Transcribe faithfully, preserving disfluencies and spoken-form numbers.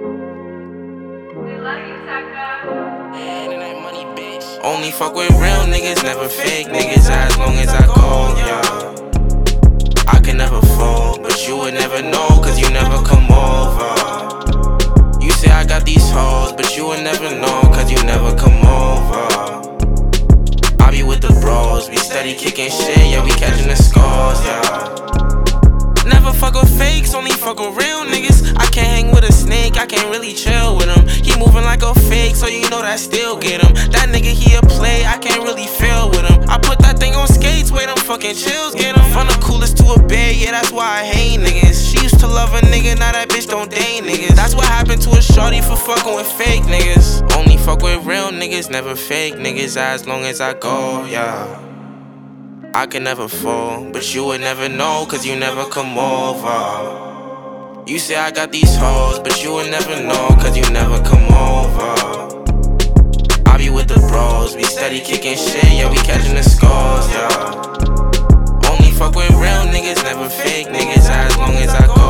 Only fuck with real niggas, never fake niggas. As long as I go, yeah. I can never fall, but you would never know, cause you never come over. You say I got these hoes, but you would never know, cause you never come over. I be with the bros, we steady kicking shit, yeah, we catching the scores, yeah. Never fuck with fakes, only fuck with real niggas. I can't hang with a snake, I can't really chill with him. He moving like a fake, so you know that still get him. That nigga, he a play, I can't really feel with him. I put that thing on skates, wait, them fucking chills get him. From the coolest to a bed, yeah, that's why I hate niggas. She used to love a nigga, now that bitch don't date niggas. That's what happened to a shorty for fucking with fake niggas. Only fuck with real niggas, never fake niggas. As long as I go, yeah. I can never fall, but you would never know, cause you never come over. You say I got these hoes, but you would never know, cause you never come over. I be with the bros, we steady kicking shit, yeah, we catching the scores, yeah. Only fuck with real niggas, never fake niggas, as long as I go.